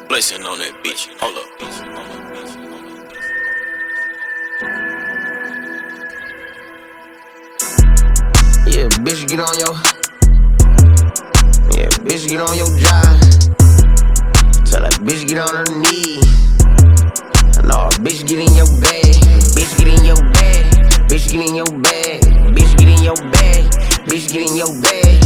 Blessing on that bitch. Hold up. Yeah, bitch, get on your. Yeah, bitch, get on your job. Tell that bitch get on her knee. No, bitch, get in your bag. Bitch, get in your bag. Bitch, get in your bag. Bitch, get in your bag. Bitch, get in your bag.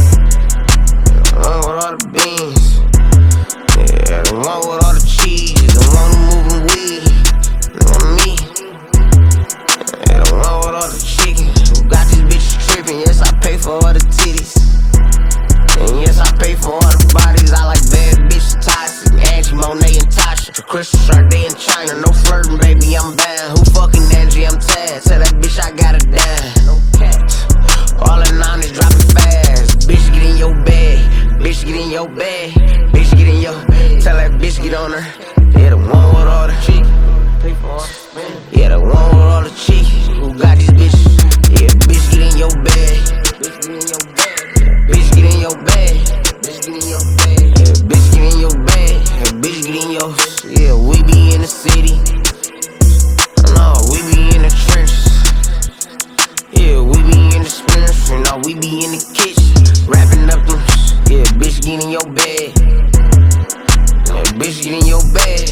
With all the beans. Yeah, the one with all the cheese. The one who moving weed. On me. Yeah, the one with all the chicken. Who got this bitch tripping. Yes, I pay for all the titties. And yes, I pay for all the bodies. I like bad bitches, toxic. Angie, Monet, and Tasha. The Crystal Sharday in China. No flirting, baby, I'm bad. Who fucking Angie? I'm Taz. Tell that bitch I got a dime. No cats. All in on is dropping fast. Bitch, get in your bag. Bitch, get in your bag. Bitch, get in your. Tell that bitch get on her. Yeah, the one with all the cheek. Yeah, the one with all the cheek. Who got these bitches? Yeah, bitch, get in your bag. Bitch, get in your bag. Bitch, get in your bag. Bitch, get in your bag. Yeah, bitch, get in your bag. Yeah, bitch, get in your. Yeah, we be in the city. No, we be in the trenches. Yeah, we be in the spinners. No, we be in the kitchen. Wrapping up them. Yeah, bitch, get in your bag. Yeah, bitch, get in your bag.